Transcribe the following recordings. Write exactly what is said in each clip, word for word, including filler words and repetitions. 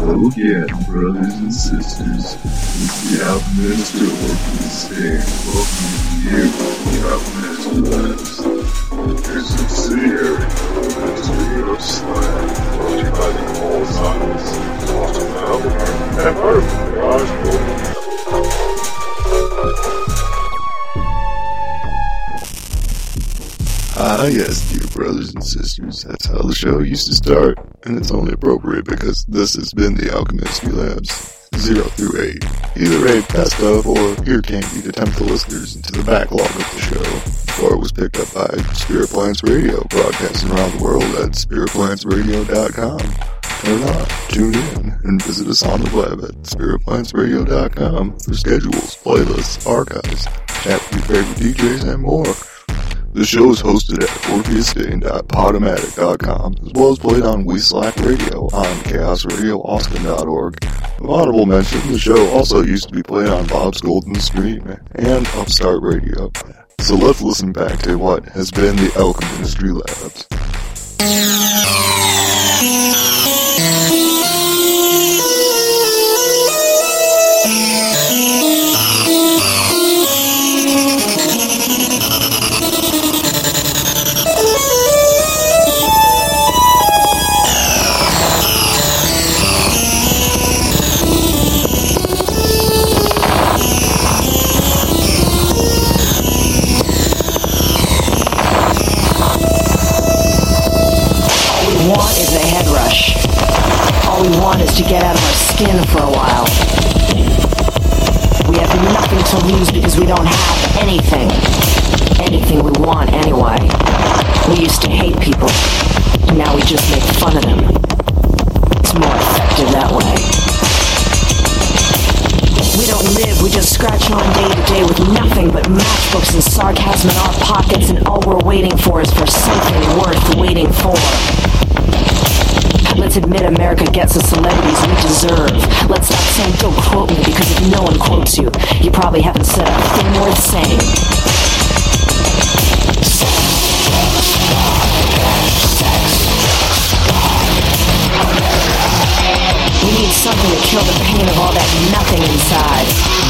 Hello again, brothers and sisters. This is the Alchemist Orpheus saying, welcome to you, the Alchemist Labs. Your subsidiary ministry of slang, brought to you by the All Silence, Austin Albert, and part of the Garage Book. Ah, yes, dear brothers and sisters, that's how the show used to start, and it's only appropriate because this has been the Alchemist Labs, zero through eight. Either a best of or ear candy to tempt the listeners into the backlog of the show, before it was picked up by Spirit Plants Radio, broadcasting around the world at spirit plants radio dot com. Turn on, tune in, and visit us on the web at spirit plants radio dot com for schedules, playlists, archives, chat with your favorite D Js, and more. The show is hosted at orpheus dane dot podomatic dot com, as well as played on We Slack Radio on chaos radio austin dot org. Of honorable mention, the show also used to be played on Bob's Golden Stream and Upstart Radio. So let's listen back to what has been the Alchemist Labs. To get out of our skin for a while. We have nothing to lose because we don't have anything. Anything we want anyway. We used to hate people, and now we just make fun of them. It's more effective that way. We don't live, we just scratch on day to day with nothing but matchbooks and sarcasm in our pockets, and all we're waiting for is for something worth waiting for. Let's admit America gets the celebrities we deserve. Let's stop saying, don't quote me, because if no one quotes you, you probably haven't said a thing worth saying. We need something to kill the pain of all that nothing inside.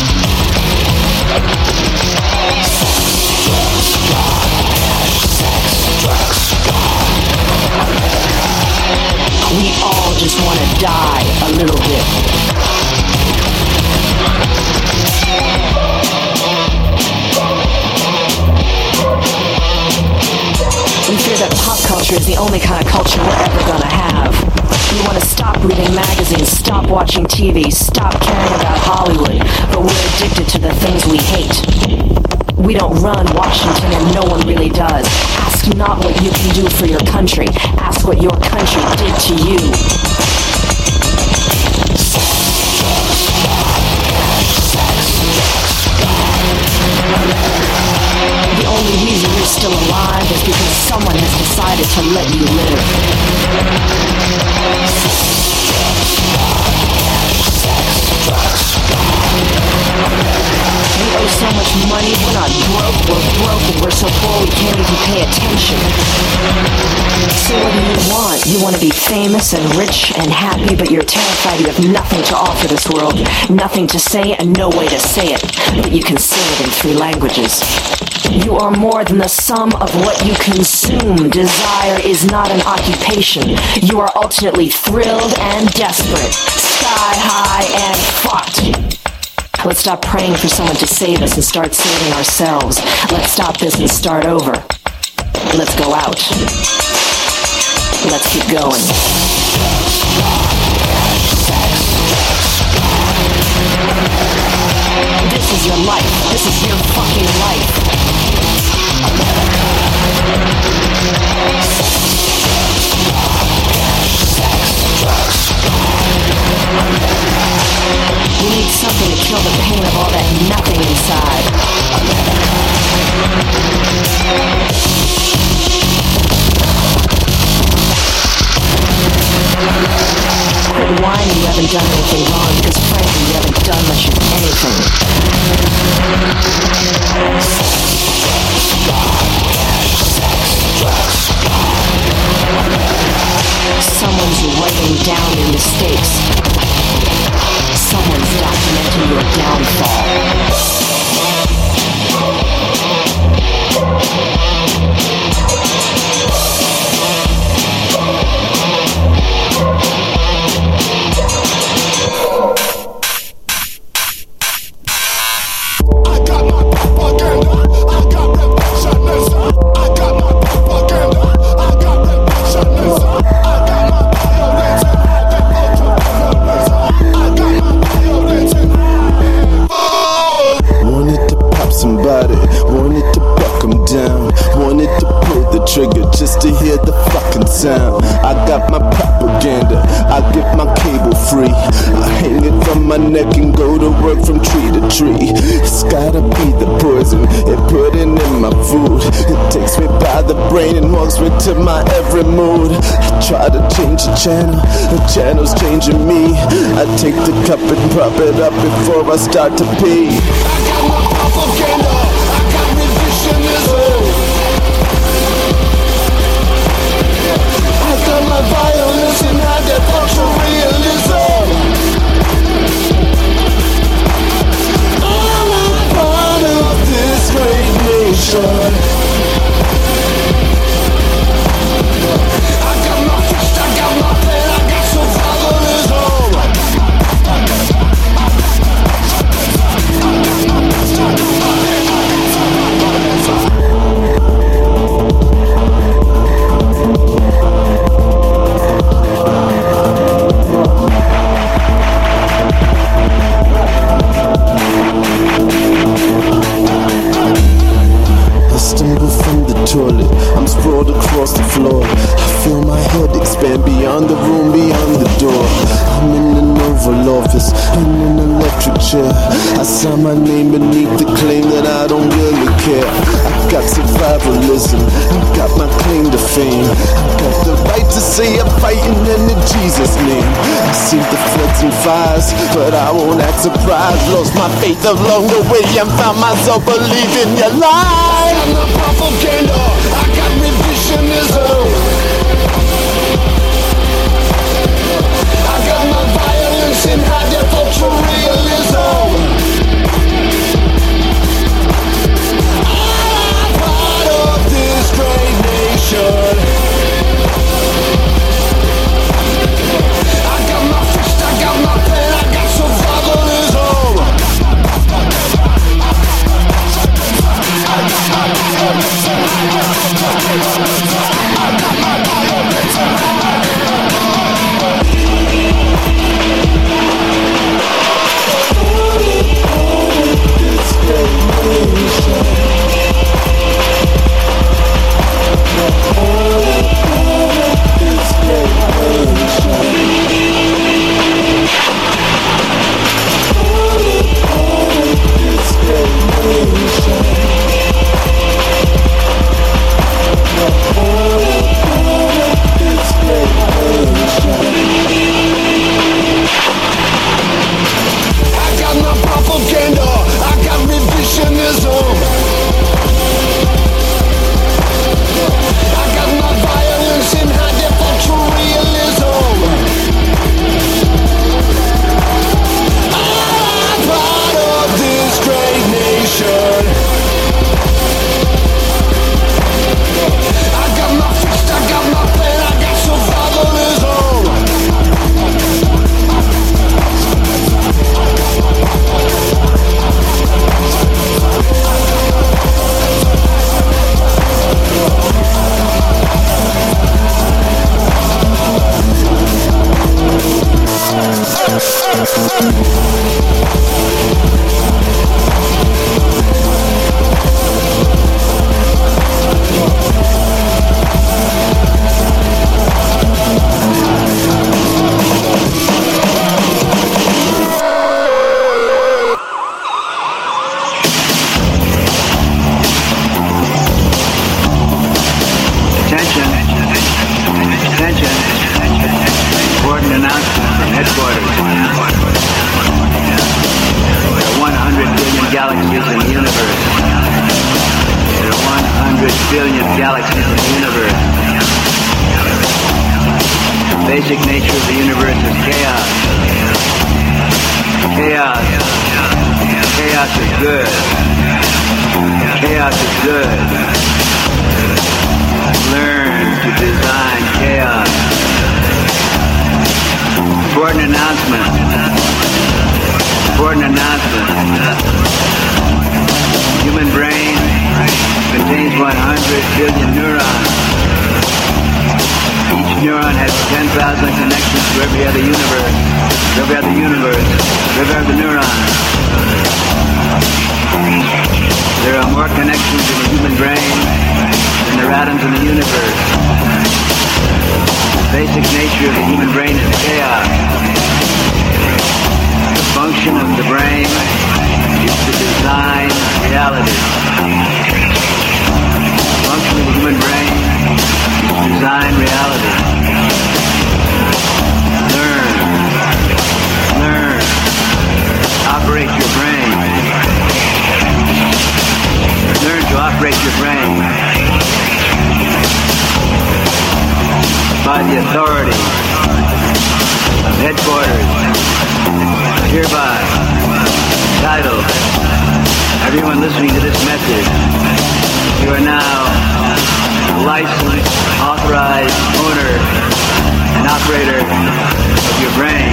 We all just want to die a little bit. We fear that pop culture is the only kind of culture we're ever gonna have. We want to stop reading magazines, stop watching T V, stop caring about Hollywood, but we're addicted to the things we hate. We don't run Washington and no one really does. Ask not what you can do for your country. Ask what your country did to you. The only reason you're still alive is because someone has decided to let you live. We owe so much money, we're not broke, we're broke, and we're so poor we can't even pay attention. So what do you want? You want to be famous and rich and happy, but you're terrified you have nothing to offer this world, nothing to say and no way to say it, but you can say it in three languages. You are more than the sum of what you consume. Desire is not an occupation. You are alternately thrilled and desperate, sky high and fucked. Let's stop praying for someone to save us and start saving ourselves. Let's stop this and start over. Let's go out. Let's keep going. This is your life. This is your fucking life. We need something to kill the pain of all that nothing inside. Quit whining you haven't done anything wrong, because frankly you haven't done much of anything. Someone's writing down your mistakes. get my cable free. I hang it from my neck and go to work from tree to tree. It's gotta be the poison it putting in my food. It takes me by the brain and walks me to my every mood. I try to change the channel, the channel's changing me. I take the cup and prop it up before I start to pee. I got my propaganda, I got revisionism. I got my violence and high definition realism. I'm a part of this great nation. I got my fist, I got my plan, I got survivalism. I stumble from the toilet, I'm sprawled across the floor. I feel my head expand beyond the room, beyond the door. I'm in an Oval Office, in an electric chair. I sign my name beneath the claim that I don't really care. I've got survivalism, I've got my claim to fame. I've got the right to say I'm fighting in the Jesus name. I see the floods and fires, but I won't act surprised. Lost my faith along the way and found myself believing your lies. I got my propaganda, I got revisionism. I got my violence and high definition realism. I'm part of this great nation. I got my fist, I got my plan, I got survivalism. basic nature of the human brain is chaos. headquarters hereby titled, everyone listening to this message, you are now a licensed, authorized owner and operator of your brain.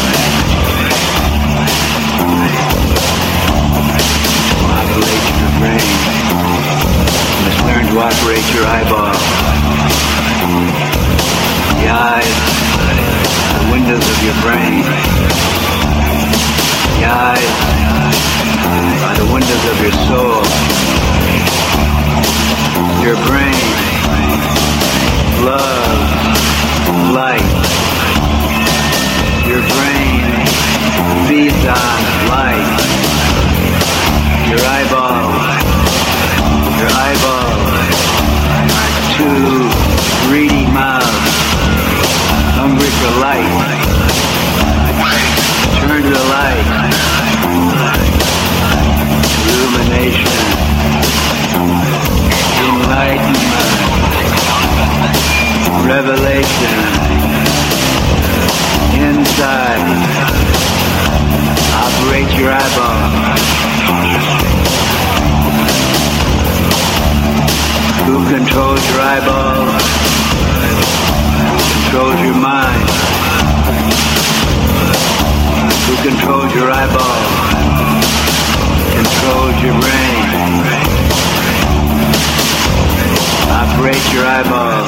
Operate your brain. You must learn to operate your eyeball. The eyes are the windows of your brain. The eyes are the windows of your soul. Your brain loves light. Your brain feeds on light. Your eyeballs, your eyeballs are two greedy mouths, hungry for light. Turn to the light. Illumination, enlightenment, revelation, inside. Operate your eyeball. Who controls your eyeball? Controls your mind. Who controls your eyeball? Controls your brain. Operate your eyeball.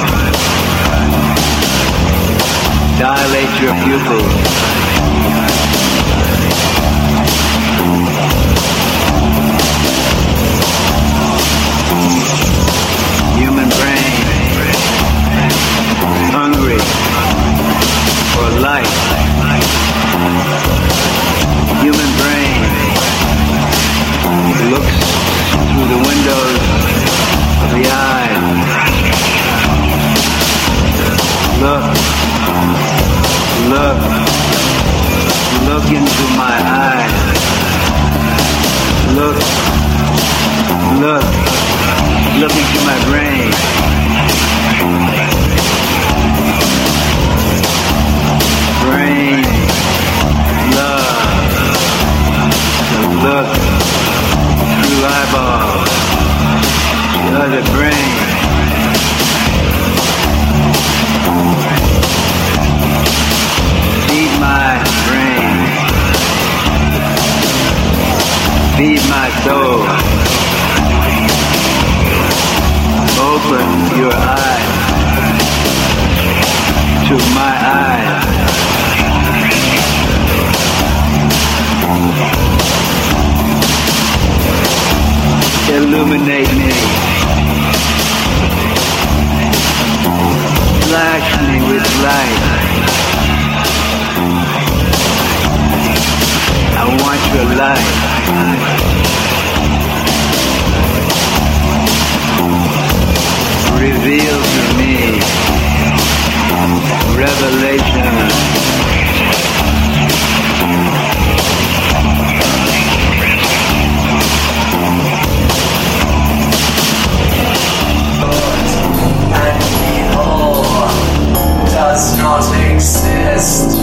Dilate your pupils. Human brain, hungry for light. Human brain looks through the windows of the eye. Look, look, look into my eye. Look, look, look into my brain. Brain, love, to look through eyeballs, the other brain. Feed my brain. Feed my soul. Open your eyes to my eyes. Illuminate me. Flash me with light. I want your light. Reveal to me revelation. And evil does not exist.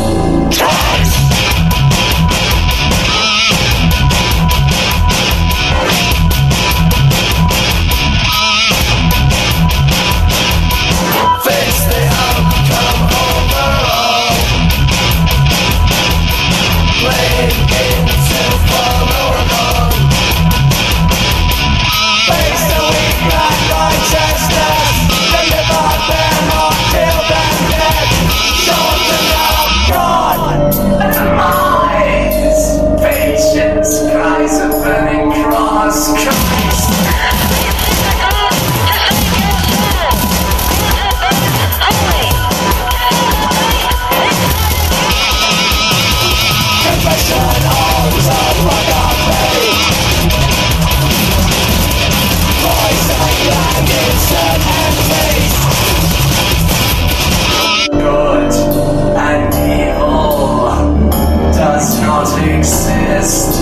Good and evil does not exist.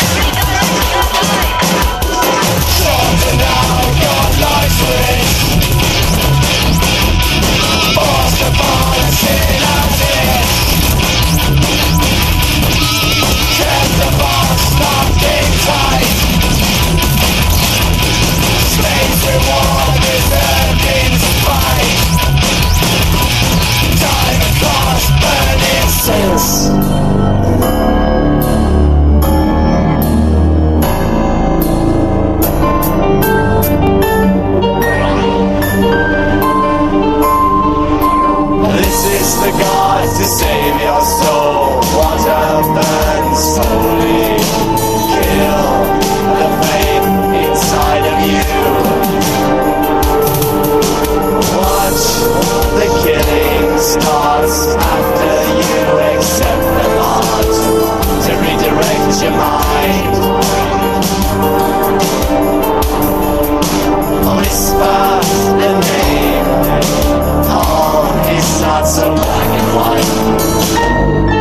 Something now got life switch. not so black and white.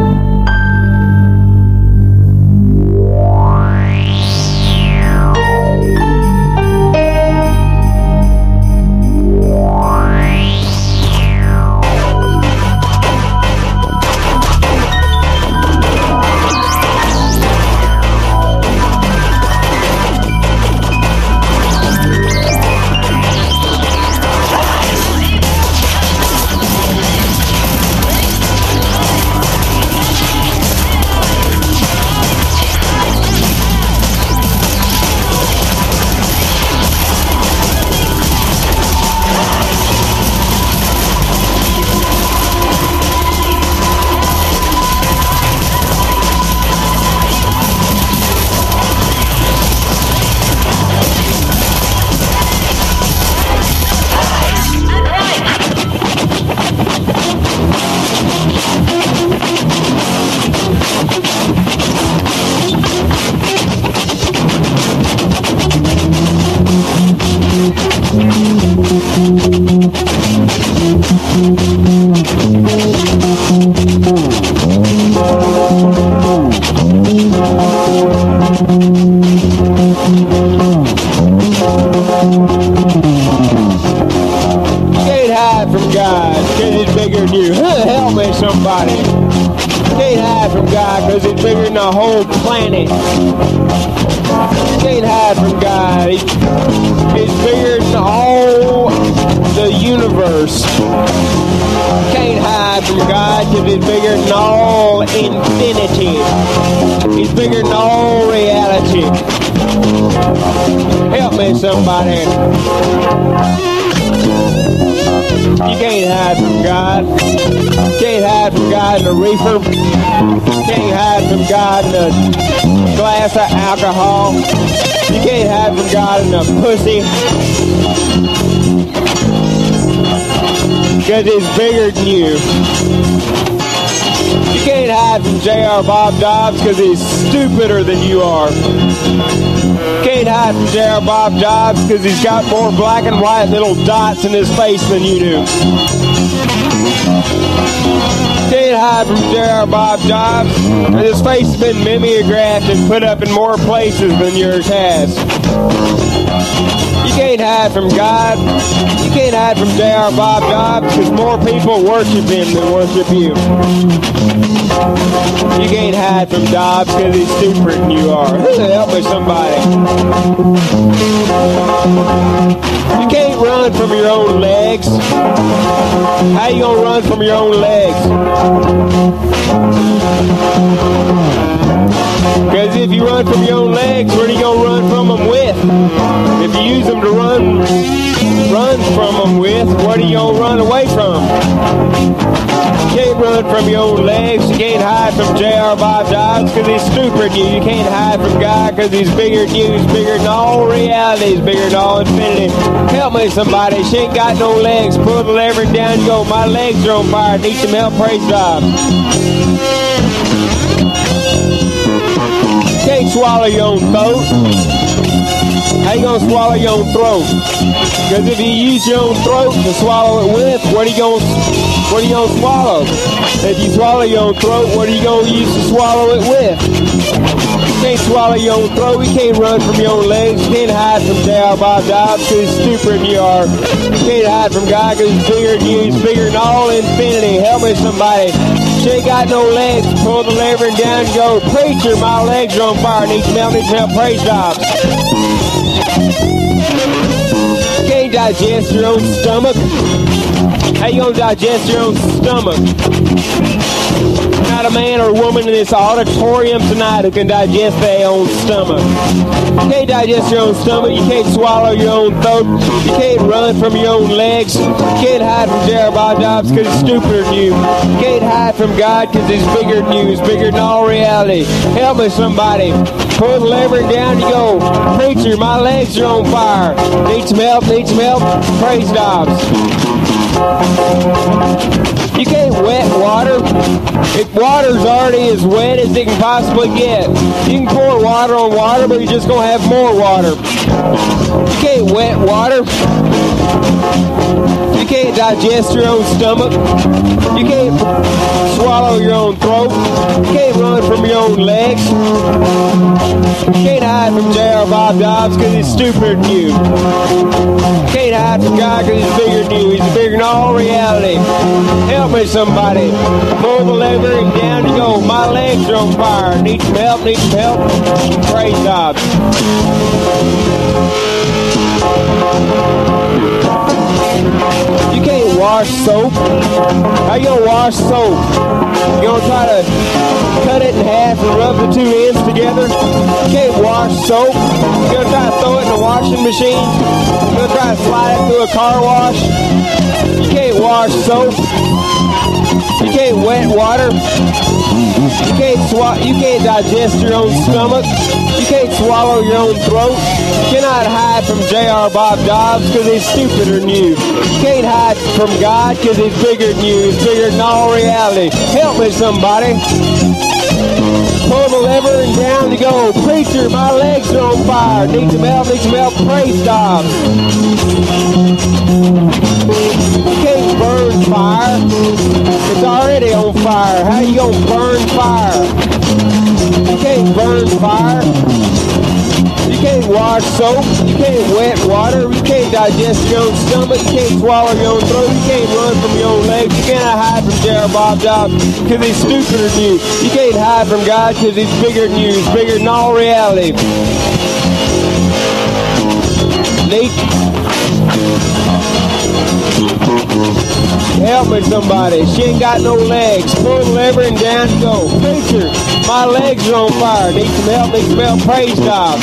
Somebody. You can't hide from God. You can't hide from God in a reefer. You can't hide from God in a glass of alcohol. You can't hide from God in a pussy. Because it's bigger than you. You can't hide from J R. Bob Dobbs because he's stupider than you are. Can't hide from J R. Bob Dobbs because he's got more black and white little dots in his face than you do. Can't hide from J R. Bob Dobbs because his face has been mimeographed and put up in more places than yours has. You can't hide from God. You can't hide from J R. Bob Dobbs because more people worship him than worship you. You can't hide from Dobbs because he's stupider than you are. Help me, somebody. You can't run from your own legs. How you gonna run from your own legs? Because if you run from your own legs, where are you gonna run from them with? If you use them to run, run from them with, what are you gonna run away from? You can't run from your own legs. You can't hide from J R. Bob Dobbs because he's stupider than you. You can't hide from God because he's bigger than you. He's bigger than all reality. He's bigger than all infinity. Help me, somebody. She ain't got no legs. Pull the lever down and go. My legs are on fire. Need some help. Praise God. You can't swallow your own throat. How you gonna swallow your own throat? Because if you use your own throat to swallow it with, what are you gonna what are you gonna swallow? If you swallow your own throat, what are you gonna use to swallow it with? You can't swallow your own throat. You can't run from your own legs. You can't hide from J R. Bob Dobbs because he's stupider than you are. You can't hide from God because he's bigger than you. He's bigger than all infinity. Help me, somebody. She ain't got no legs. Pull the lever and down and go. Preacher, my legs are on fire. Need some help. Need some help. Praise God. You can't digest your own stomach. How you gonna digest your own stomach? Not a man or a woman in this auditorium tonight who can digest their own stomach. You can't digest your own stomach. You can't swallow your own throat. You can't run from your own legs. You can't hide from J R. Bob Dobbs because he's stupider than you. You can't hide from God because he's bigger than you. He's bigger than all reality. Help me, somebody. Pull the lever and down you go. Preacher, my legs are on fire. Need some help, need some help. Praise Dobbs. You can't wet water. If water's already as wet as it can possibly get. You can pour water on water, but you're just going to have more water. You can't wet water. You can't digest your own stomach. You can't swallow your own throat. You can't run from your own legs. You can't hide from J R. Bob Dobbs because he's stupider than you. You can't hide from God because he's bigger than you. He's bigger than all reality. Help me, somebody. Pull the lever and down you go. My legs are on fire. Need some help, need some help. Praise God. You can't wash soap. How you gonna wash soap? You gonna try to cut it in half and rub the two ends together? You can't wash soap. You gonna try to throw it in the washing machine? You gonna try to slide it through a car wash? You can't wash soap. You can't wet water. You can't swallow. You can't digest your own stomach. You can't swallow your own throat. You cannot hide from J R. Bob Dobbs because he's stupider than you. You can't hide from God because he's bigger than you. He's bigger than all reality. Help me, somebody. Pull the lever and down you go. Preacher, my legs are on fire. Need some help, need some help. Praise God. You can't burn fire. It's already on fire. How you gonna burn fire? You can't burn fire. You can't wash soap. You can't wet water. You can't digest your own stomach. You can't swallow your own throat. You can't run from your own legs. You cannot hide from J R. Bob Dobbs because he's stupider than you. You can't hide from God because he's bigger than you. He's bigger than all reality. Nate, help me, somebody. She ain't got no legs. Pull the lever and down you go. Preacher, my legs are on fire. Need some help, need some help. Praise God.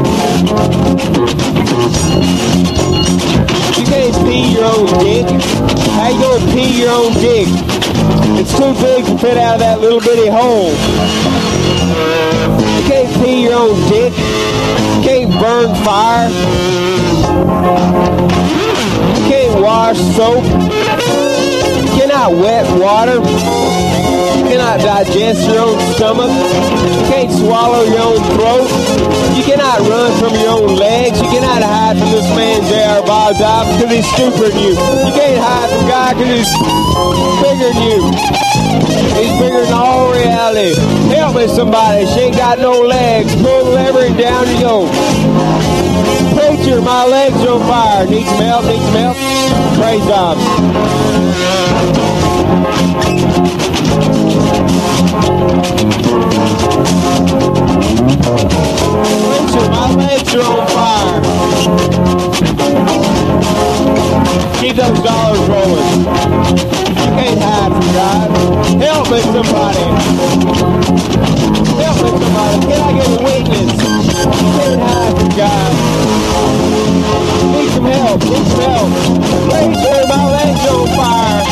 You can't pee your own dick. How you gonna pee your own dick? It's too big to fit out of that little bitty hole. You can't pee your own dick. You can't burn fire. You can't wash soap. You cannot wet water. You cannot digest your own stomach. You can't swallow your own throat. You cannot run from your own legs. You cannot hide from this man, J R. Bob Dobbs, because he's stupider than you. You can't hide from God because he's bigger than you. He's bigger than all reality. Help me, somebody. She ain't got no legs. Pull the lever and down you go. Preacher, my legs are on fire. Need some help, need some help. Praise God. Preacher, my legs are on fire. Keep those dollars rolling. You can't hide from God. Help me, somebody. Help me, somebody. Can I get a witness? You can't hide from God. Need some help. Need some help. Preacher, my legs are on fire.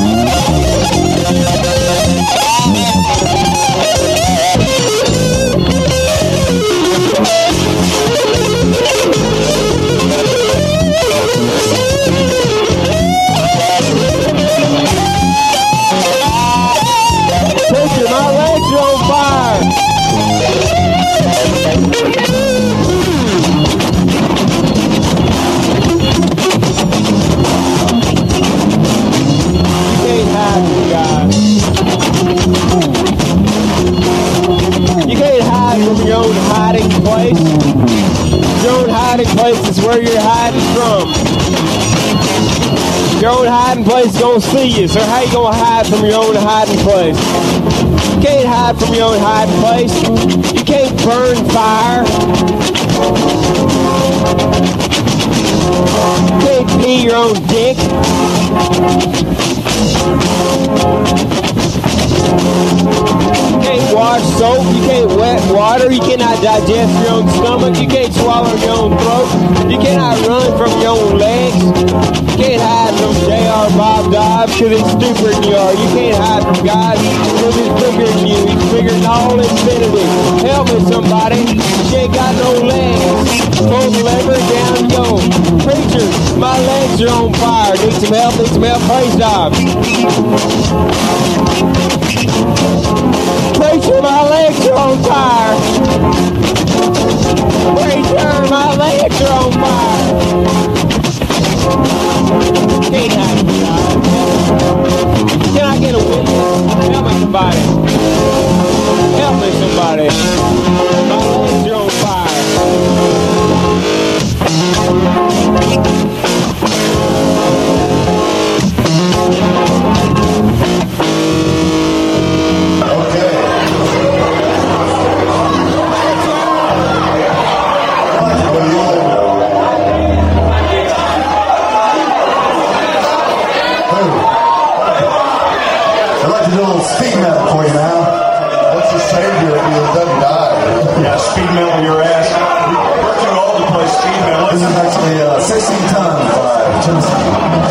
Preacher, my legs are on fire. You can't hide from God. You can't hide from your own hiding place. Your own hiding place is where you're hiding from. Your own hiding place is gonna see you, so how you gonna hide from your own hiding place? You can't hide from your own hiding place. You can't burn fire. You can't pee your own dick. You can't wash soap. You can't wet water. You cannot digest your own stomach. You can't swallow your own throat. You cannot run from your own legs. You can't hide from J R. Bob Dobbs because he's stupider than you are. You can't hide from God because he's bigger than you. He's bigger than all infinity. Help me, somebody. She ain't got no legs. Pull the lever down and go. Preacher, my legs are on fire. Need some help, need some help. Praise God. Preacher, my legs are on fire. Preacher, my legs are on fire. Can't hide from God. get a witness? Help me, somebody. Help me, somebody. My legs are on fire. Speed metal for you now. What's the savior if he doesn't die? Yeah, speed metal your ass. We're too old to play speed metal. This is actually uh, sixteen tons by Tennessee.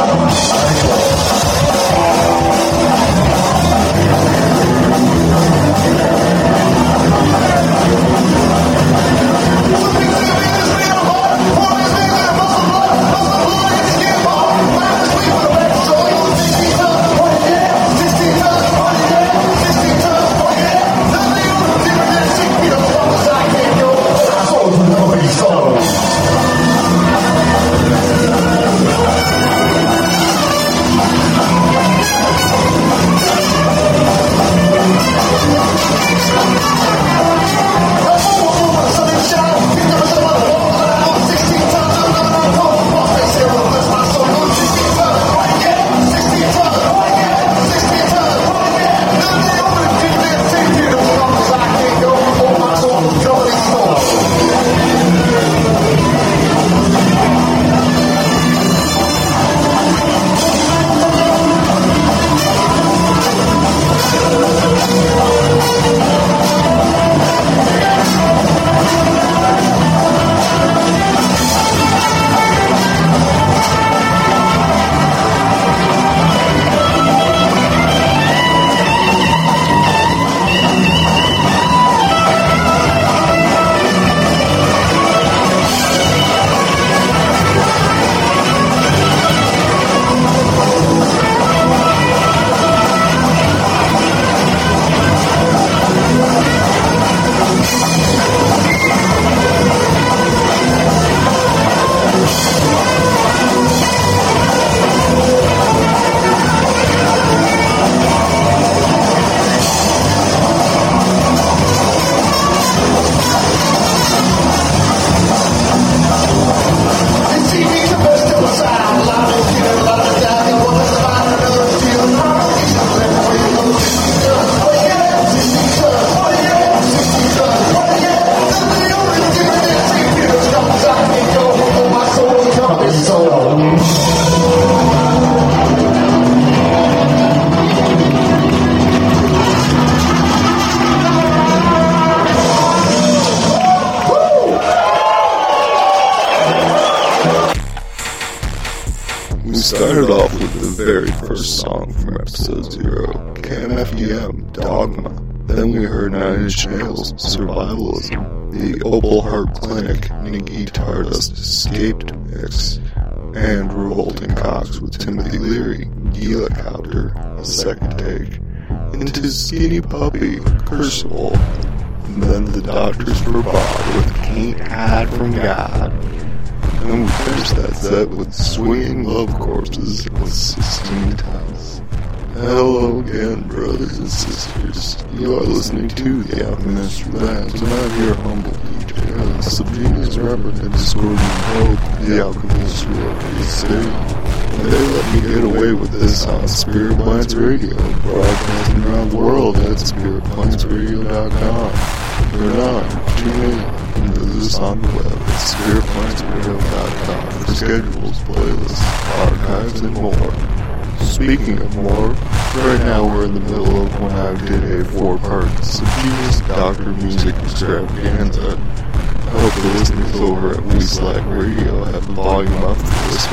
Started off with the very first song from episode zero, K M F E M, Dogma. Then we heard Nine Inch Nails, Survivalism, the Opal Heart Clinic, Nicky Tardust, Escaped Mix, and Revolting Cox with Timothy Leary, Helicopter, A Second Take, into Skinny Puppy, Cursible, and then the Doctors for Bob with Can't Hide from God. And we finished that set with Swinging Love Corpses with sixteen tons. Hello again, brothers and sisters. You are listening to The Alchemist Labs, and I'm your humble D J, the Subgenius representative Discordian Hope, The Alchemist Royalty State. And they let me get away with this on Spirit Plants Radio, broadcasting around the world at spirit plants radio dot com. Turn on, tune in, and visit us on the web at spirit plants radio dot com for schedules, playlists, archives, and more. Speaking of more, right now we're in the middle of when I did a four-part Subgenius Doctor Music Extravaganza. I hope the listeners over at We Slack Radio have the volume up for this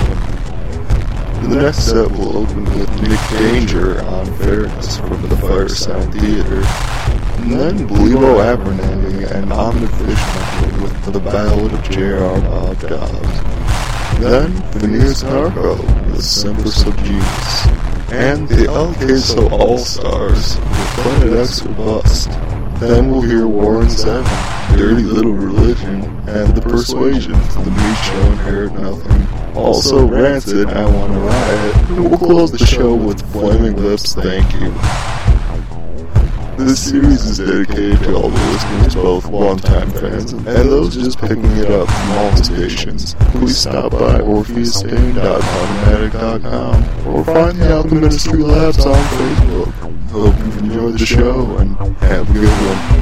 one. The next set will open with Nick Danger on Ferris from the Fireside Theater, and then Belivo Abernathy and Omni Fishman with The Ballad of J R Bob Dobbs. Then Phineas Narco with Semper Subgenius, and the El Queso All-Stars with Planet X or Bust. Then we'll hear Warren seven, Dirty Little Religion, and The Persuasion for the Meat Show Inherit Nothing. Also, Rancid, I Wanna Riot. And we'll close the show with Flaming Lips, Thank You. This series is dedicated to all the listeners, both longtime fans and those just picking it up from all the stations. Please stop by orpheus stain dot podomatic dot com or find the Alchemistry Labs on Facebook. Hope you enjoyed the show and have a good one.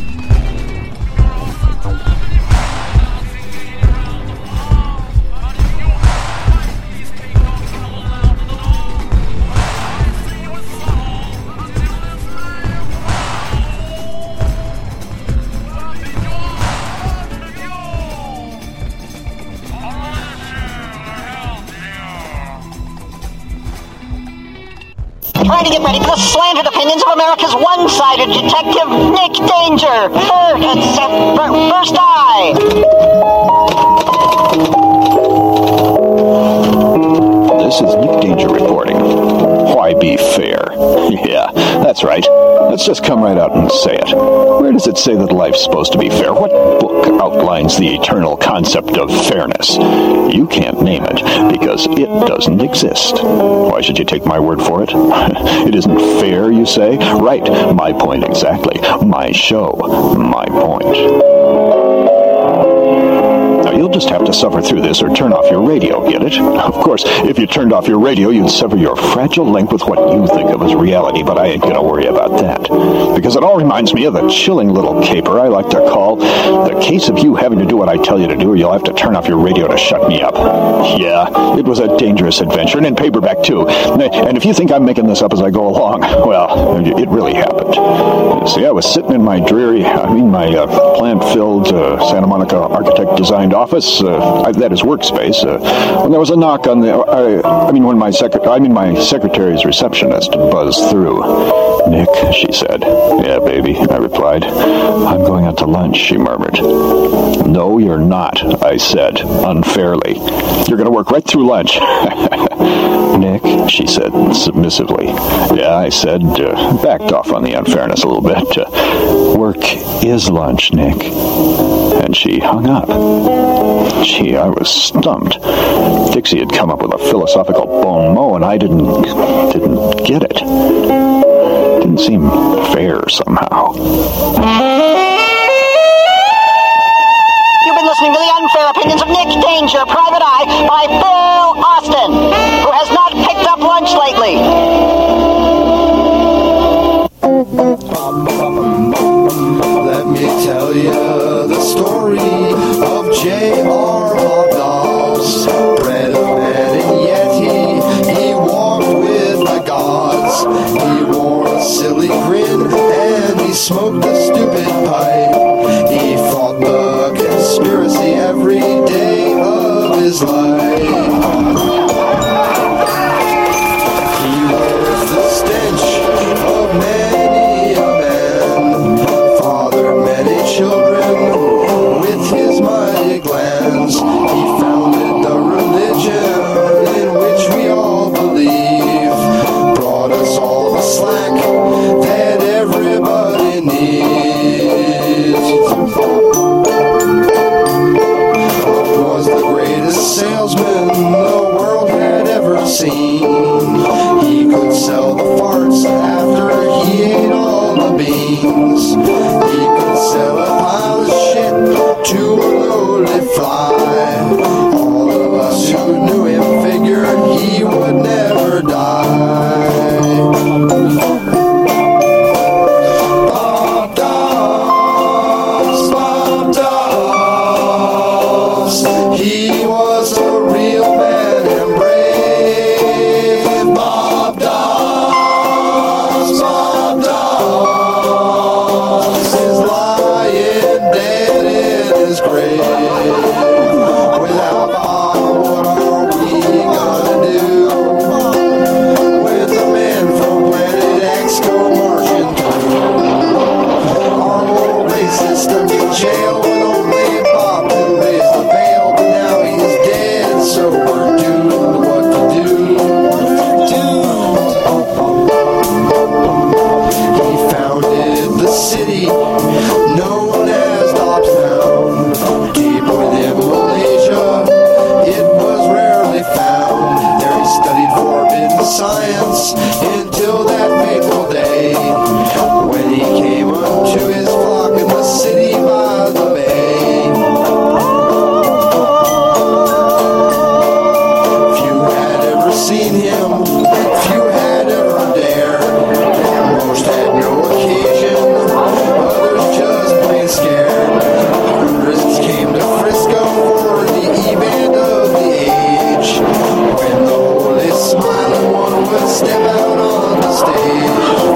Trying to get ready for the slandered opinions of America's one-sided detective, Nick Danger. First, first eye. This is Nick Danger reporting. Why be fair? Yeah, that's right. Let's just come right out and say it. Where does it say that life's supposed to be fair? What book outlines the eternal concept of fairness? You can't name it because it doesn't exist. Why should you take my word for it? It isn't fair, you say? Right. My point exactly. My show. My point. Now, you'll just have to suffer through this or turn off your radio, get it? Of course, if you turned off your radio, you'd sever your fragile link with what you think of as reality, but I ain't gonna worry about that. Because it all reminds me of the chilling little caper I like to call The Case of You Having to Do What I Tell You to Do, or you'll have to turn off your radio to shut me up. Yeah, it was a dangerous adventure, and in paperback, too. And if you think I'm making this up as I go along, well, it really happened. See, I was sitting in my dreary, I mean my uh, plant-filled uh, Santa Monica architect-designed office, uh, I, that is workspace, uh, when there was a knock on the, uh, I, I mean when my secret, I mean my secretary's receptionist buzzed through. Nick, she said. Yeah, baby, I replied. I'm going out to lunch, she murmured. No, you're not, I said, unfairly. You're going to work right through lunch. Nick, she said, submissively. Yeah, I said, uh, backed off on the unfairness a little bit. Uh, work is lunch, Nick. And she hung up. Gee, I was stumped. Dixie had come up with a philosophical bon mot, and I didn't, didn't get it. Didn't seem fair somehow. You've been listening to the unfair opinions of Nick Danger, Private Eye, by Bill Austin, who has not picked up lunch lately. Let me tell you the story of J R Hobnobbs, bred of man and yet he, he walked with the gods. He wore a silly grin and he smoked a stupid pipe. He fought the conspiracy every day of his life. He wears the stench of many a man, fathered many children with his mighty glands. He founded the religion in which we all believe, brought us all the slack that everybody needs. Was the greatest salesman the world had ever seen. He could sell the farts after he ate all the beans. He could sell a pile of shit to a lowly fly. All of us who knew him figured he would never die. Bob Dobbs, Bob Dobbs, he was a real man and brave. Bob Dobbs, Bob Dobbs is lying dead in his grave. seen him, few had ever dared. Most had no occasion, others just plain scared. Hundreds came to Frisco for the event of the age, when the holy smiling one would step out on the stage.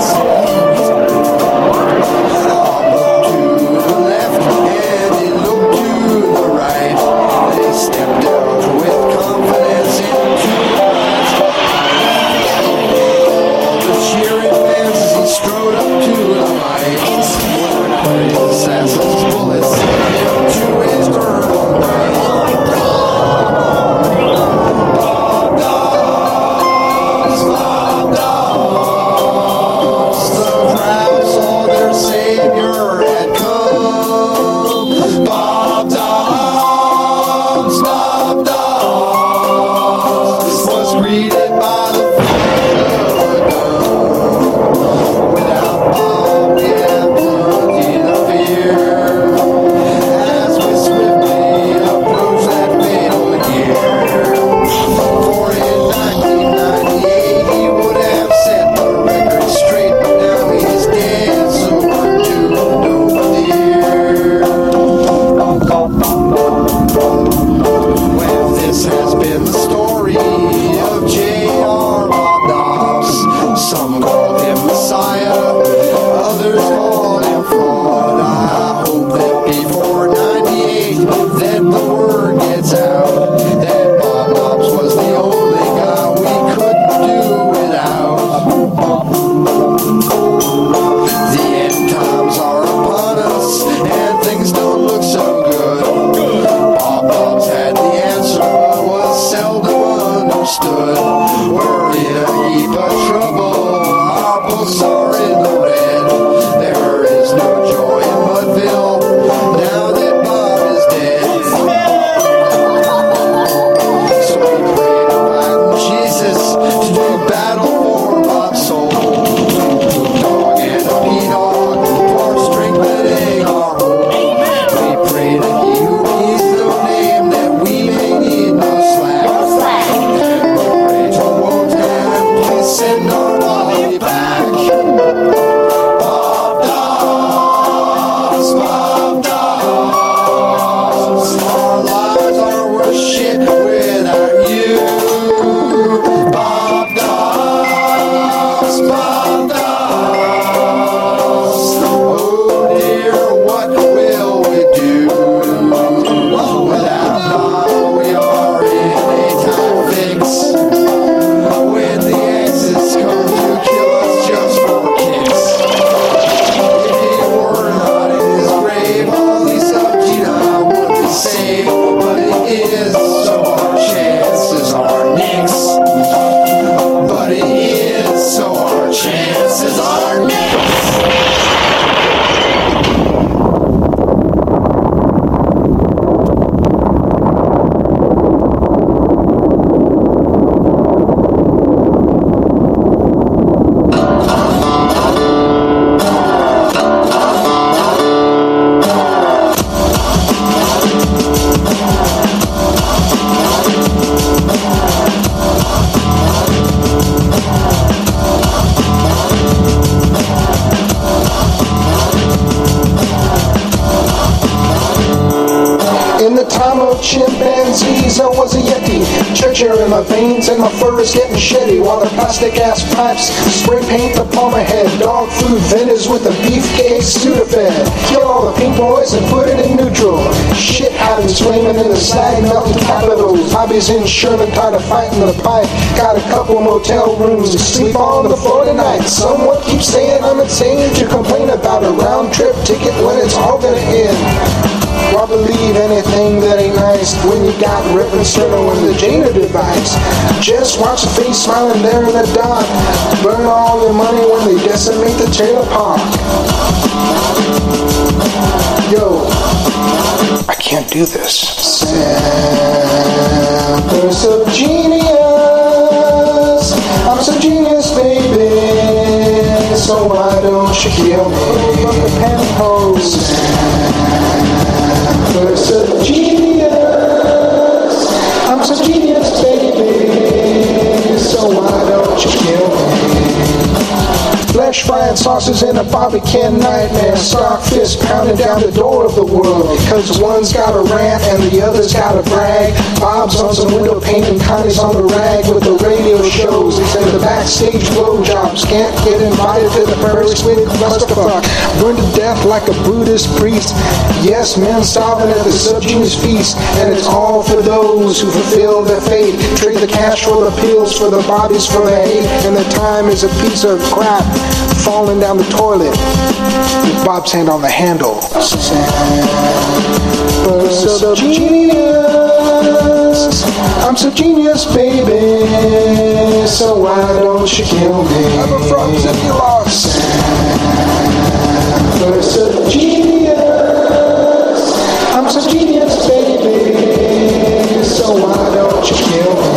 Bob looked to the left and he looked to the right. They stepped out with confidence into all the cheering fans as he strode up to the mic. His assassin's bullets sent him to his eternal night. Bob Dobbs, Bob Dobbs. The crowd saw their savior had come. Bob Dobbs, Bob Dobbs was greeted by the flash of a gun. Without Bob, we have plenty to fear as we swiftly approach that fatal year. For in nineteen ninety-eight he would have set the record straight, but now he's dead, so we're doomed over there. Well, this has been the story of J R Bob Dobbs. Some called him Messiah, others called him fraud. I hope that before ninety-eight that the word gets out that Bob Dobbs was the only guy we couldn't do without. The end times are upon us and things don't look so good. Bob Dobbs had the answer but was seldom understood. We're in a heap of trouble, our books are in the red. There is no joy in Mudville now that Bob is dead. So we pray to Biden Jesus to do battle for Bob's soul. Dog and a P-Dog for strengthening our hope. We pray to He who needs no name that we may need no slack. And we pray to Wotan, please send our body back. Bob Dobbs, Bob Dobbs, our lives are worth shit without you. Bob Dobbs, Bob Dobbs, oh dear, what will we do? Without Bob, we are in a tight fix. When the exes come to kill us just for kicks. If he were not in his grave, all these Gina would be saved. But he is, so our chances are nix. But he is, so our chances are nix. In the time of chimpanzees, I was a yeti. Church air in my veins and my fur is getting shitty. While the plastic ass pipes spray paint upon my head. Dog food vendors with the beefcake Sudafed. Kill all the pink boys and put it in neutral. Shit happens flaming in the sag melting capitals. Hobbies in Sherman tired of fighting the pipe. Got a couple motel rooms to sleep on the floor tonight. Someone keeps saying I'm insane to complain about a round trip ticket when it's all gonna end. Why believe anything that ain't nice when you got Reverend Sterno and the Jaina device? Just watch the face smiling there in the dark. Burn all their money when they decimate the trailer park. Yo, I can't do this. Samples of genius. I'm so genius, baby. So why don't you kill me? Samples of genius. I'm so genius, baby. So flesh frying saucers in a bobby can nightmare. Stock fist pounding down the door of the world. Cause one's got a rant and the other's got a brag. Bob's on some window painting, Connie's on the rag with the radio shows and the backstage blowjobs. Can't get invited to the Prairie Squid clusterfuck. Burned to death like a Buddhist priest. Yes, men starving at the subgenius feast. And it's all for those who fulfill their fate. Trade the cash for the pills, for the bodies for the hate. And the time is a piece of crap falling down the toilet with Bob's hand on the handle. I'm so genius, I'm so genius, baby. So why don't you kill me? I'm a frog if you lost. I'm so genius, I'm so genius, baby. So why don't you kill me?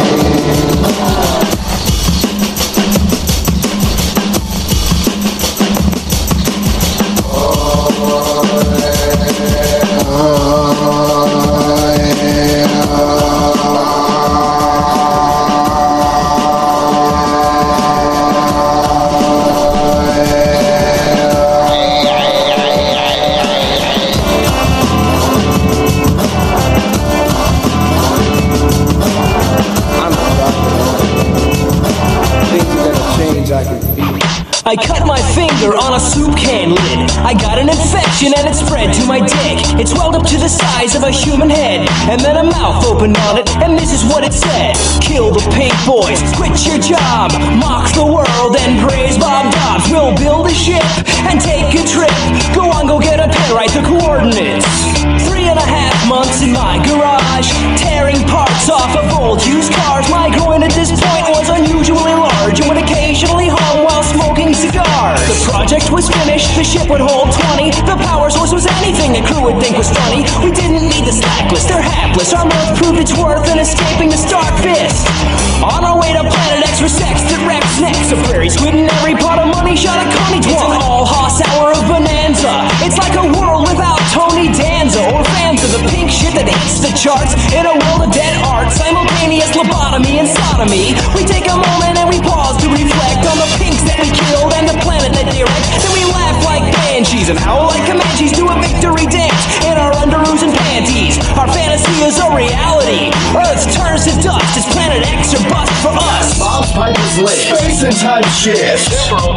I cut my finger on a soup can lid. I got an infection and it spread to my dick. It swelled up to the size of a human head. And then a mouth opened on it, and this is what it said. Kill the pink boys, quit your job, mock the world and praise Bob Dobbs. We'll build a ship and take a trip. Go on, go get a pen, write the coordinates. Three and a half months in my garage, tearing parts off of old used cars. My groin at this point was unusually large and would occasionally hum while smoking cigars. The project was finished, the ship would hold twenty. The power source was anything the crew would think was funny. We didn't need the slacklist, they're hapless. Our mirth proved its worth in escaping the Stark Fist. On our way to Planet X for sex that wrecks next. A prairie squid in every pot of money shot a Connie It's an all-hoss hour of bonanza. It's like a world without Tony Danza or fans of the pink shit that hits the charts. In a world of dead art, simultaneous lobotomy and sodomy. We take a moment and we pause to reflect on the pinks that we killed and the planet that they wrecked. Then we laugh like banshees and howl like Comanches, do a victory dance in our underoos and panties. Our fantasy is a reality. Earth turns to dust. It's Planet X or bust for us. Bob's pipe is lit. Space and time shift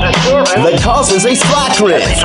that causes a slack rift.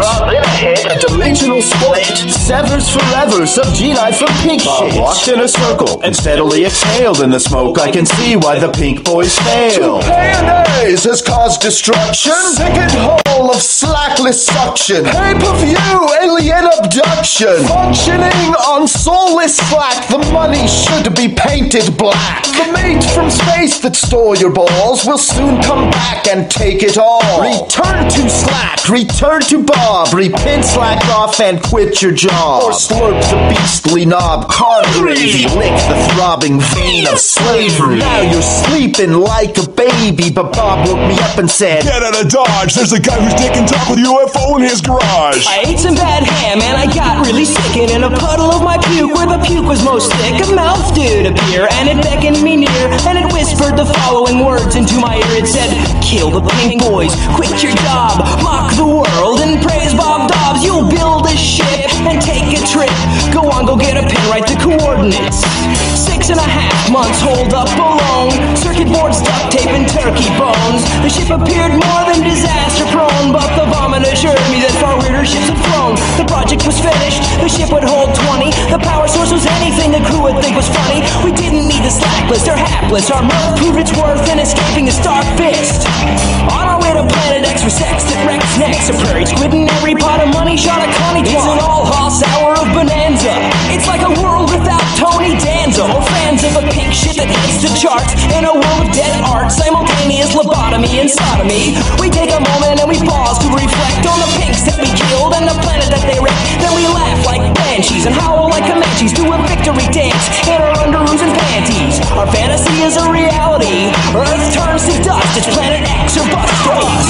A dimensional split severs forever sub-G-Night from pink shit. Bob walked in a circle and steadily exhaled in the smoke. I can see why the pink boys fail. Two mayonnaise has caused destruction. Second hole of slackless suction. Pay-per-view alien abduction. Functioning on soulless slack. The money should be painted black. The mate from space that stole your balls will soon come back and take it all. Return to slack. Return to Bob. Repent slack off and quit your job. Or slurp the beastly knob. Carbury. Lick the throbbing vein of slavery. Now you're sleeping like a baby, but Bob woke me up and said, "Get out of Dodge, there's a guy who's taking talk with a U F O in his garage." I ate some bad ham and I got really sick. And in a puddle of my puke where the puke was most thick, a mouth did appear and it beckoned me near. And it whispered the following words into my ear. It said, "Kill the pink boys, quit your job, mock the world and praise Bob Dobbs. You'll build a ship and take a trip. Go on, go get a pen, write the coordinates." Six and a half months holed up alone, circuit boards, duct tape and turkey bones. The ship appeared more than disaster prone, but the vomit assured me that far weirder ships had flown. The project was finished, the ship would hold twenty. The power source was anything the crew would think was funny. We didn't need the slacklist or hapless. Our mirth proved its worth in escaping the Stark Fist. On our way to Planet X for sex that wrecks next. A prairie squid in every pot of money shot a Connie It's an all-hoss hour of bonanza. It's like a world without Tony Danza or fans of the pink shit that hits the charts. In a world of dead art, simultaneous lobotomy and sodomy. We take a moment and we pause to reflect on the pinks that we killed and the planet that they wrecked. Then we laugh like banshees and howl like Comanches, do a victory dance in our underoos and panties. Our fantasy is a reality. Earth turns to dust. It's Planet X or bust for us.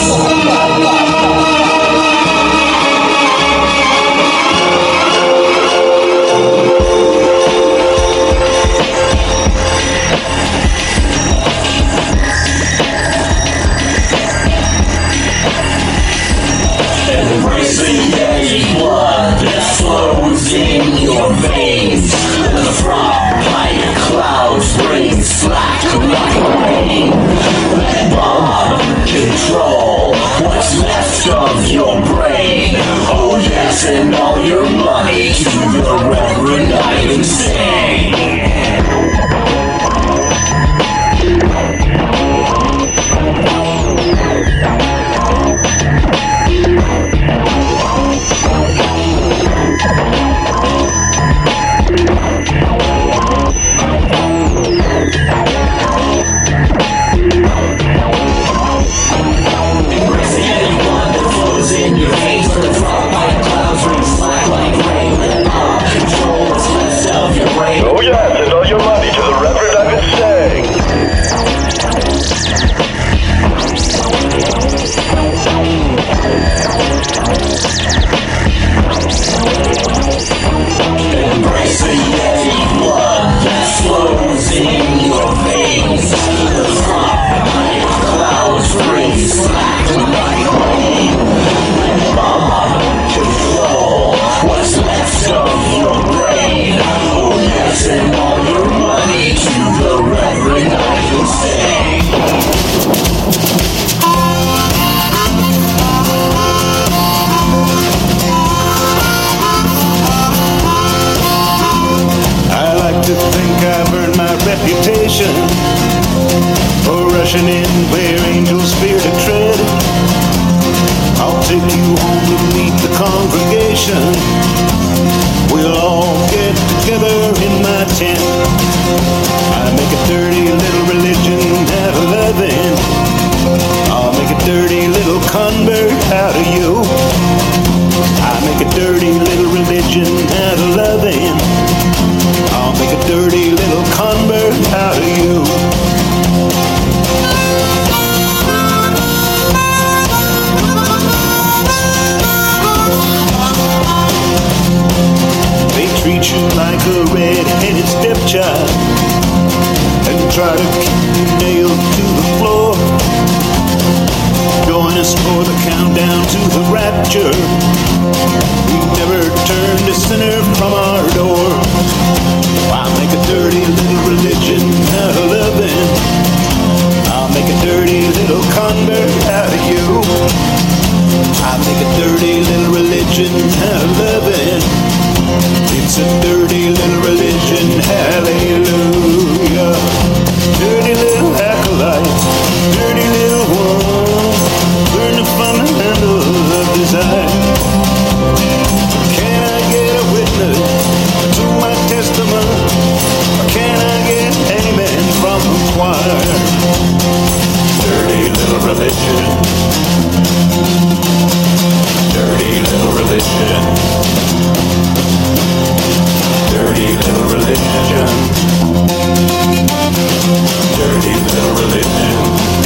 send all your money to the Reverend Ivan Singh. In your face, the drop like clouds, ring slack like rain. Uh, control what's left of your brain. Oh yeah, send all your money to the Reverend Ivan Singh. Embrace the Yeti blood that flows in your veins. The drop like clouds, ring slack like rain. Control what's left of your brain. Oh yes, send all your money to the Reverend Ivan Singh. I like to think I've earned my reputation for rushing in where angels fear to tread. I'll take you home to meet the congregation. We'll all get together in my tent. I make a dirty little religion out of loving. I'll make a dirty little convert out of you. I make a dirty little religion out of loving. I'll make a dirty little convert out of you. They treat you like a red-headed stepchild and try to keep you nailed to the floor. Join us for the countdown to the rapture. We never turned a sinner from our door. I'll make a dirty little religion out of loving. I'll make a dirty little convert out of you. I'll make a dirty little religion out of loving. It's a dirty little religion, hallelujah. Dirty little acolyte, dirty little one. Learn the fundamentals of desire. Can I get a witness to my testament? Or can I get amen from the choir? Dirty little religion. Dirty little religion. Dirty little religion. Dirty little religion.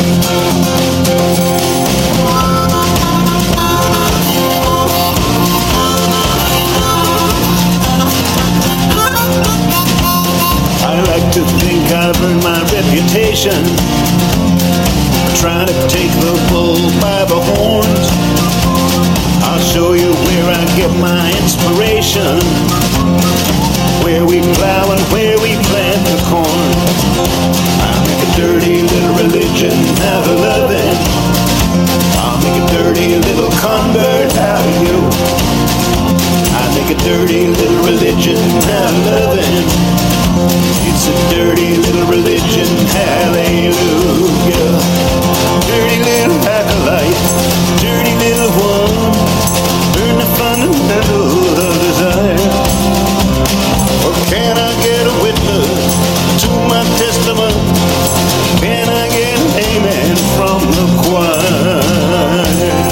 I like to think I've earned my reputation, trying to take the bull by the horns. I'll show you where I get my inspiration, where we plow and where we plant the corn. I'll make a dirty little religion out of loving. I'll make a dirty little convert out of you. I'll make a dirty little religion out of loving. It's a dirty little religion, hallelujah. Dirty little acolyte, dirty little one. Learn the fundamentals of desire. Or can I get a witness to my testament? Can I get an amen from the choir?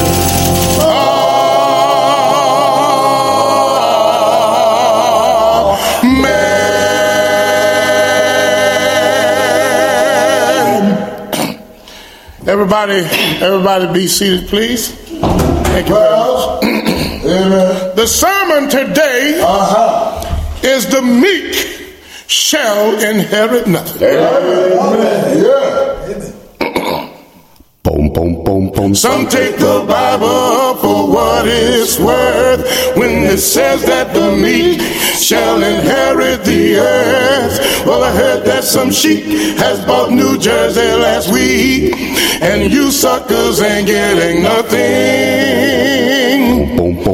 Everybody, everybody be seated, please. Thank you well, very much. Amen. The sermon today uh-huh. is the meek shall inherit nothing. Amen. Yeah. Boom, boom, boom, boom. Some take the Bible for what it's worth when it says that the meek shall inherit the earth. Well, I heard that some sheep has bought New Jersey last week, and you suckers ain't getting nothing. Boom, boom.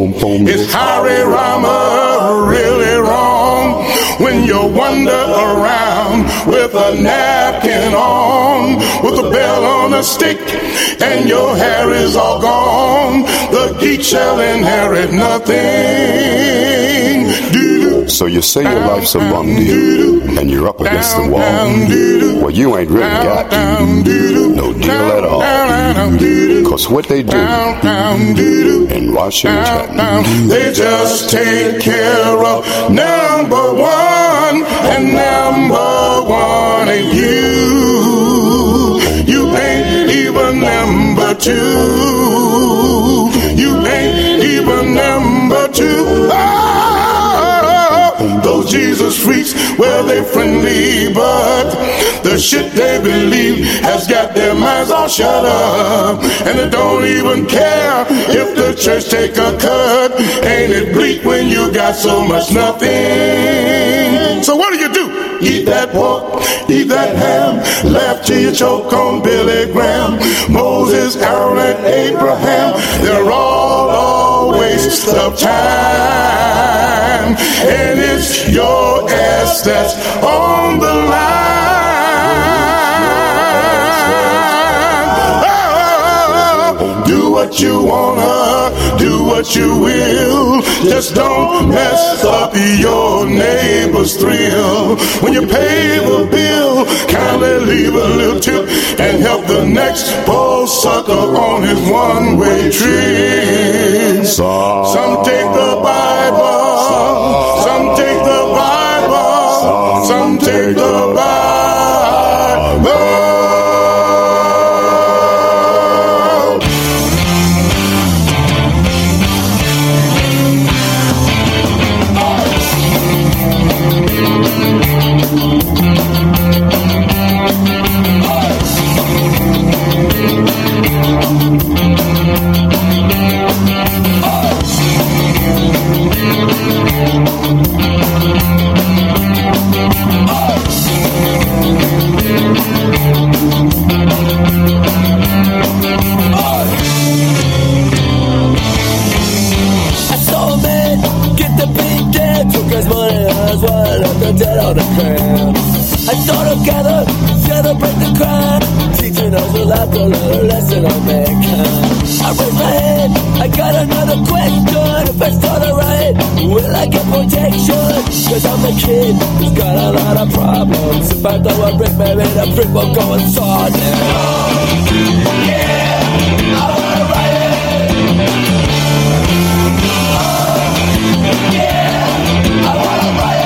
Is Hari Rama really wrong when you wander around with a napkin on, with a bell on a stick, and your hair is all gone? The geek shall inherit nothing. So you say your life's a bum deal, and you're up against the wall. Well, you ain't really got no deal at all. Cause what they do in Washington, they just take care of number one, and number one ain't you. You ain't even number two. You ain't even number two. Oh! Those Jesus freaks, well, they friendly, but the shit they believe has got their minds all shut up, and they don't even care if the church take a cut. Ain't it bleak when you got so much nothing? So what do you do? Eat that pork, eat that ham, laugh till you choke on Billy Graham, Moses, Aaron, and Abraham. They're all a waste of time, and it's your ass that's on the line. Oh, do what you wanna, do what you will, just don't mess up your neighbor's thrill. When you pay the bill, kindly leave a little tip and help the next poor sucker on his one-way trip. Some take the Bible, some take the Bible, some take the Bible. Dead on the ground. I thought I'd gather, celebrate the crime, teaching us a life to learn a lesson on mankind. I raise my hand, I got another question. If I start a riot, will I get protection? Cause I'm a kid who's got a lot of problems. If I throw a brick, maybe the brick will go and saw them. Yeah, I wanna riot. Yeah, I wanna riot.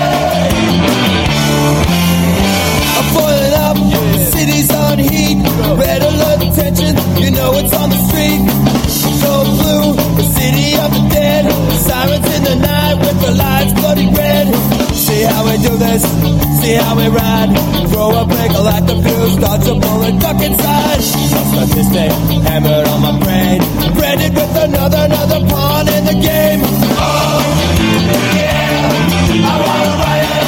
Boiling up, city's on heat. Red alert attention, you know it's on the street. So blue, the city of the dead. Sirens in the night with the lights bloody red. See how we do this, see how we ride. Throw a break like the fuse, dodge a bullet, duck inside. Just like this day, hammered on my brain. Branded with another, another pawn in the game. Oh, yeah, I wanna riot.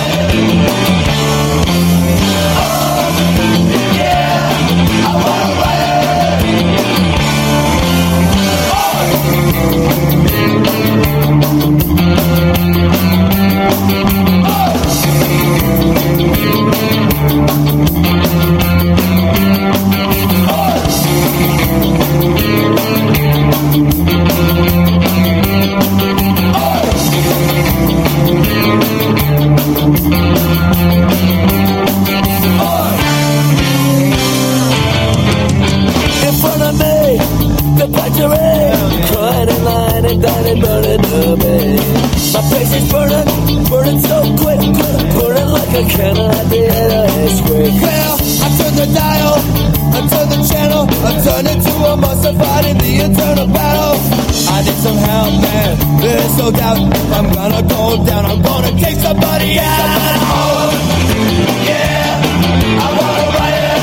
Crying in line and dying, burning up, my face is burning, burning so quick, quick, burning like a candle at the end of his quick. Well, I turn the dial, I turn the channel, I turn it to a monster fighting the eternal battle. I need some help, man, there's no doubt. If I'm gonna go down, I'm gonna take somebody out. Oh, yeah, I wanna riot.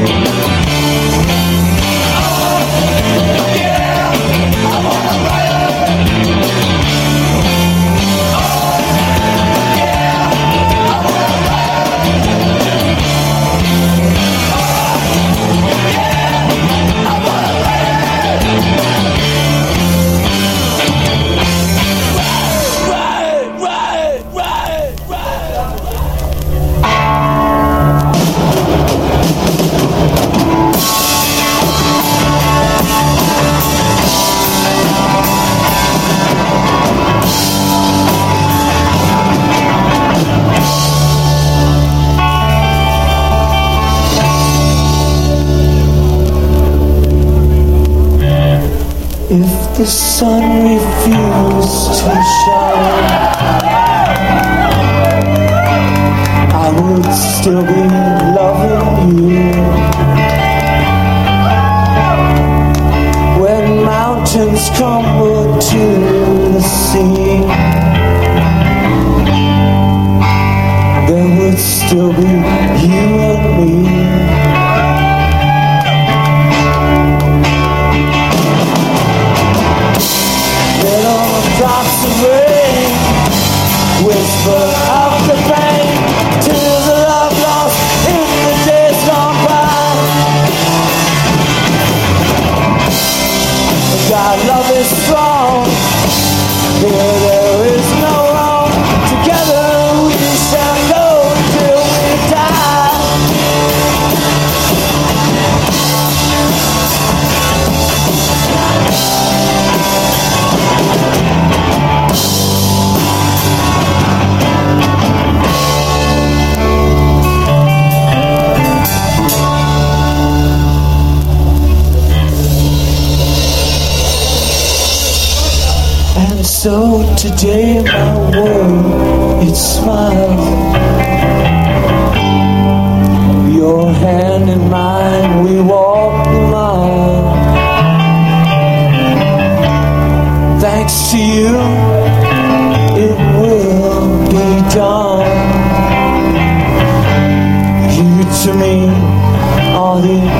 Oh, yeah, I wanna riot. the sun refused to shine, I would still be loving you. When mountains crumble to the sea, there would still be you and me. Drops of rain, whisper of the pain, tears of love lost in the days gone by. God, love is strong, here there is no wrong. Together we shall go till we die. So today my world, it smiles. Your hand in mine, we walk the mile. Thanks to you, it will be done. You to me are the